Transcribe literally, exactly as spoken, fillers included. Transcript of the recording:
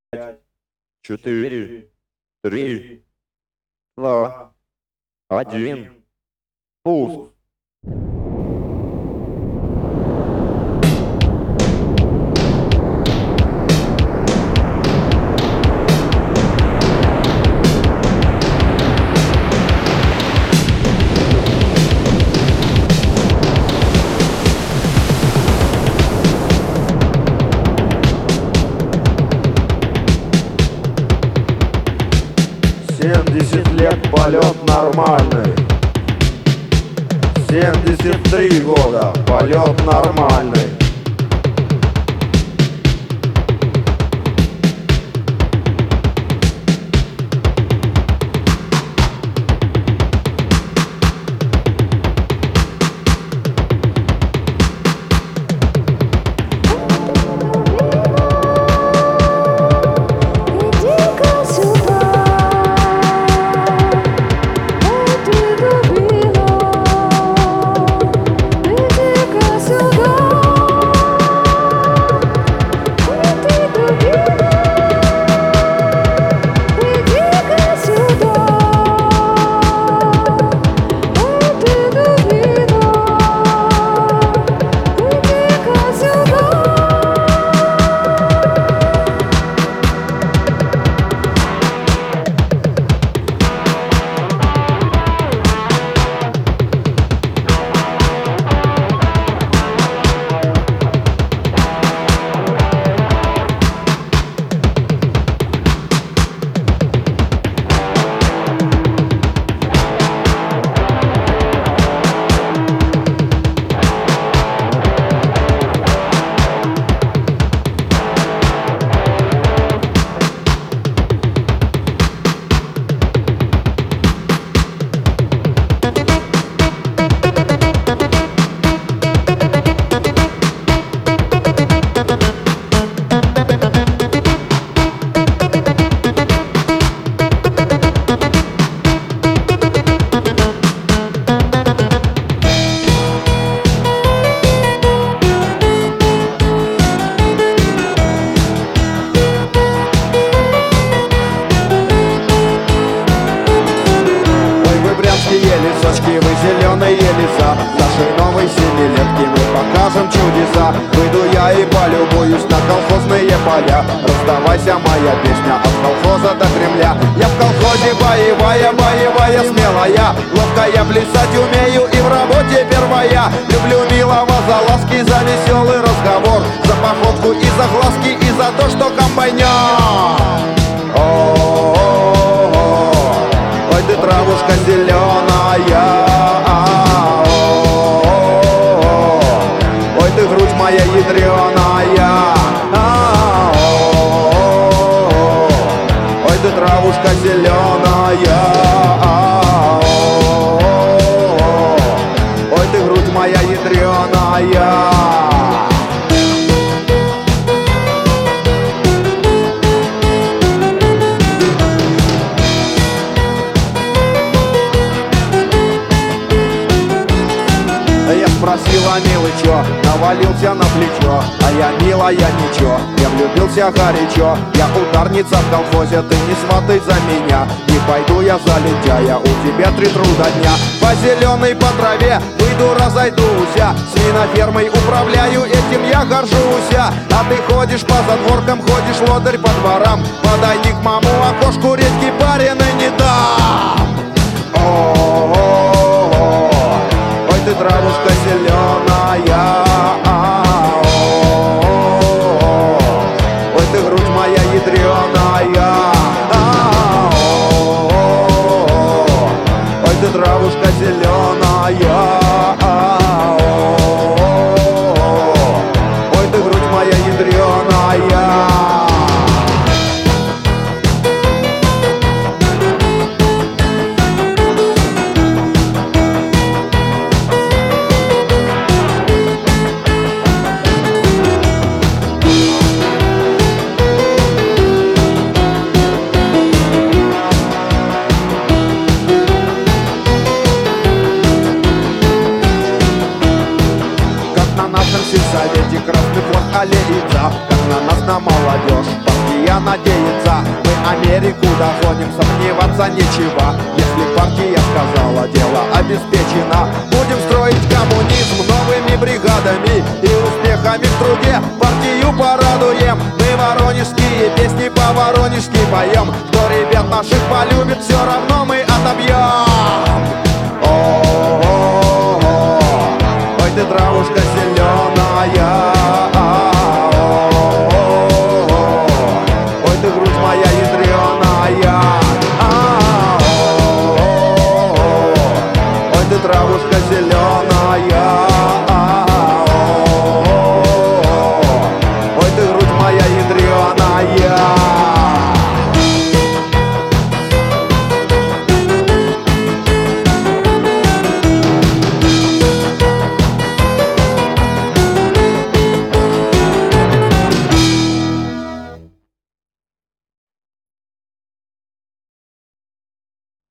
пять, четыре, три, два, один. Пуск. Семьдесят лет полет нормальный. Семьдесят три года полет нормальный. Лесочки, вы зеленые леса, нашей новой семилетки мы покажем чудеса. Выйду я и полюбуюсь на колхозные поля. Раздавайся, моя песня от колхоза до Кремля. Я в колхозе боевая, боевая, смелая, ловкая, плясать умею и в работе первая. Люблю милого за ласки, за веселый разговор, за походку и за глазки, и за то, что комбайнер. Ой, ты травушка зеленая, ой, ты грудь моя ядреная, ой, ты травушка зеленая, ой, ты грудь моя ядреная. Спросила, милый, чё, навалился на плечо, а я, милая, ничего, я влюбился горячо. Я ударница в колхозе, ты не сватай за меня, не пойду я за лентяя, у тебя три труда дня. По зеленой, по траве выйду, разойдуся, свинофермой управляю, этим я горжусь. А ты ходишь по задворкам, ходишь лодырь по дворам, подойди к маму окошку, редьки пареной не дам. О-о-о-о, ой, ты травушка зеленая, ой, ты грудь моя ядреная, ой, ты травушка зеленая, ой, ты грудь моя ядреная. надеяться. Мы Америку догоним, сомневаться нечего. Если партия сказала, дело обеспечено. Будем строить коммунизм новыми бригадами и успехами в труде партию порадуем. Мы воронежские песни по-воронежски поем. Кто ребят наших полюбит, все равно мы отобьем.